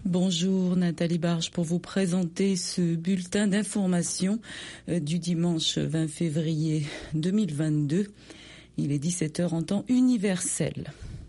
Bonjour Nathalie Barge pour vous présenter ce bulletin d'information du dimanche 20 février 2022. Il est 17h en temps universel.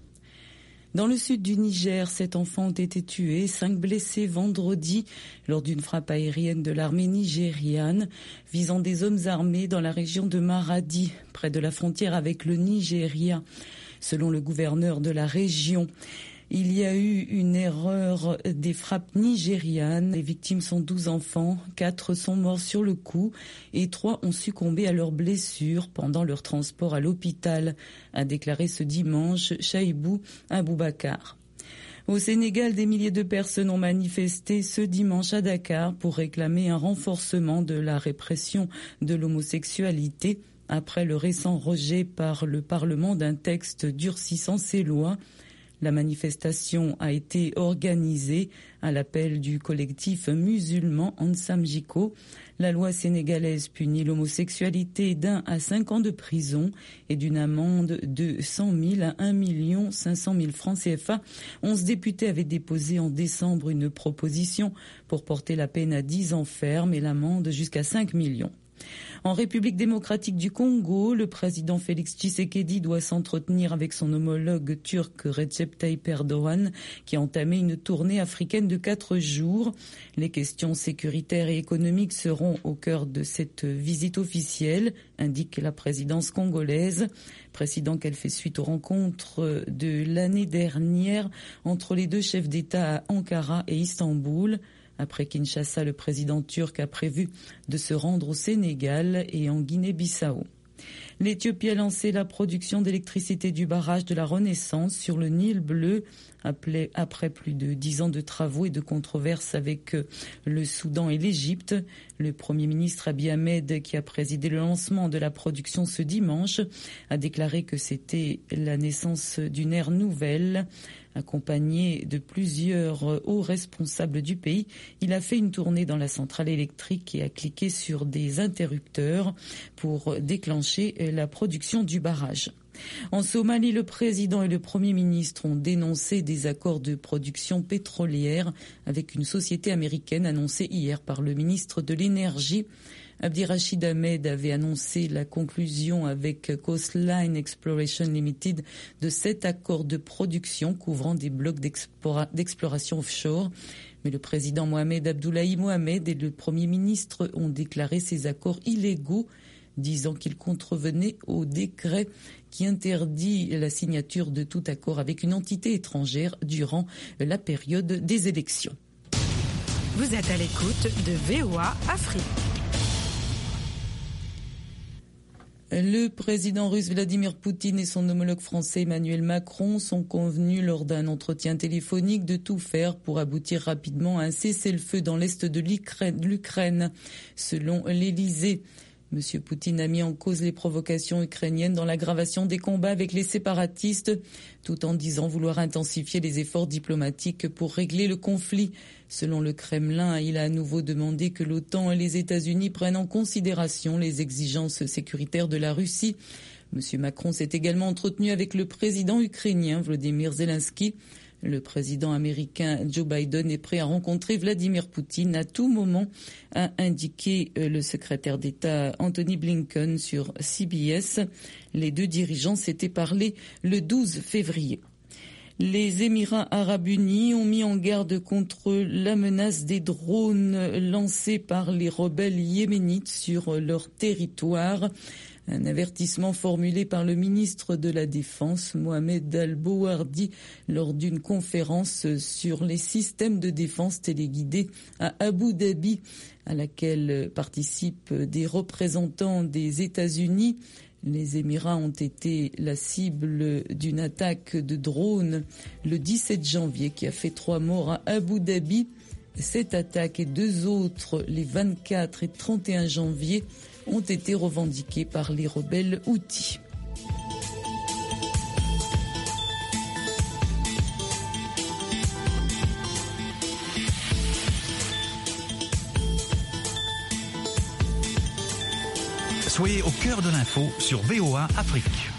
Dans le sud du Niger, 7 enfants ont été tués, 5 blessés vendredi lors d'une frappe aérienne de l'armée nigériane visant des hommes armés dans la région de Maradi, près de la frontière avec le Nigeria. Selon le gouverneur de la région, il y a eu une erreur des frappes nigérianes. Les victimes sont 12 enfants, 4 sont morts sur le coup et 3 ont succombé à leurs blessures pendant leur transport à l'hôpital, a déclaré ce dimanche Chaibou Aboubakar. Au Sénégal, des milliers de personnes ont manifesté ce dimanche à Dakar pour réclamer un renforcement de la répression de l'homosexualité après le récent rejet par le Parlement d'un texte durcissant ces lois. La manifestation a été organisée à l'appel du collectif musulman Ansam Jiko. La loi sénégalaise punit l'homosexualité d'1 à 5 ans de prison et d'une amende de 100 000 à 1 500 000 francs CFA. 11 députés avaient déposé en décembre une proposition pour porter la peine à 10 ans ferme et l'amende jusqu'à 5 millions. En République démocratique du Congo, le président Félix Tshisekedi doit s'entretenir avec son homologue turc Recep Tayyip Erdogan, qui a entamé une tournée africaine de 4 jours. Les questions sécuritaires et économiques seront au cœur de cette visite officielle, indique la présidence congolaise. Président qu'elle fait suite aux rencontres de l'année dernière entre les deux chefs d'État à Ankara et Istanbul. Après Kinshasa, le président turc a prévu de se rendre au Sénégal et en Guinée-Bissau. L'Éthiopie a lancé la production d'électricité du barrage de la Renaissance sur le Nil bleu, après plus de 10 ans de travaux et de controverses avec le Soudan et l'Égypte. Le Premier ministre Abiy Ahmed, qui a présidé le lancement de la production ce dimanche, a déclaré que c'était la naissance d'une ère nouvelle. Accompagné de plusieurs hauts responsables du pays, il a fait une tournée dans la centrale électrique et a cliqué sur des interrupteurs pour déclencher la production du barrage. En Somalie, le président et le Premier ministre ont dénoncé des accords de production pétrolière avec une société américaine annoncée hier par le ministre de l'Énergie. Abdirachid Ahmed avait annoncé la conclusion avec Coastline Exploration Limited de 7 accords de production couvrant des blocs d'exploration offshore. Mais le président Mohamed Abdoulaye Mohamed et le Premier ministre ont déclaré ces accords illégaux, disant qu'ils contrevenaient au décret qui interdit la signature de tout accord avec une entité étrangère durant la période des élections. Vous êtes à l'écoute de VOA Afrique. Le président russe Vladimir Poutine et son homologue français Emmanuel Macron sont convenus lors d'un entretien téléphonique de tout faire pour aboutir rapidement à un cessez-le-feu dans l'est de l'Ukraine, selon l'Élysée. Monsieur Poutine a mis en cause les provocations ukrainiennes dans l'aggravation des combats avec les séparatistes, tout en disant vouloir intensifier les efforts diplomatiques pour régler le conflit. Selon le Kremlin, il a à nouveau demandé que l'OTAN et les États-Unis prennent en considération les exigences sécuritaires de la Russie. Monsieur Macron s'est également entretenu avec le président ukrainien Volodymyr Zelensky. Le président américain Joe Biden est prêt à rencontrer Vladimir Poutine à tout moment, a indiqué le secrétaire d'État Anthony Blinken sur CBS. Les deux dirigeants s'étaient parlé le 12 février. Les Émirats arabes unis ont mis en garde contre la menace des drones lancés par les rebelles yéménites sur leur territoire. Un avertissement formulé par le ministre de la Défense, Mohamed Al-Bowardi, lors d'une conférence sur les systèmes de défense téléguidés à Abu Dhabi, à laquelle participent des représentants des États-Unis. Les Émirats ont été la cible d'une attaque de drones le 17 janvier qui a fait 3 morts à Abu Dhabi. Cette attaque et 2 autres, les 24 et 31 janvier, ont été revendiquées par les rebelles Houthis. Soyez au cœur de l'info sur VOA Afrique.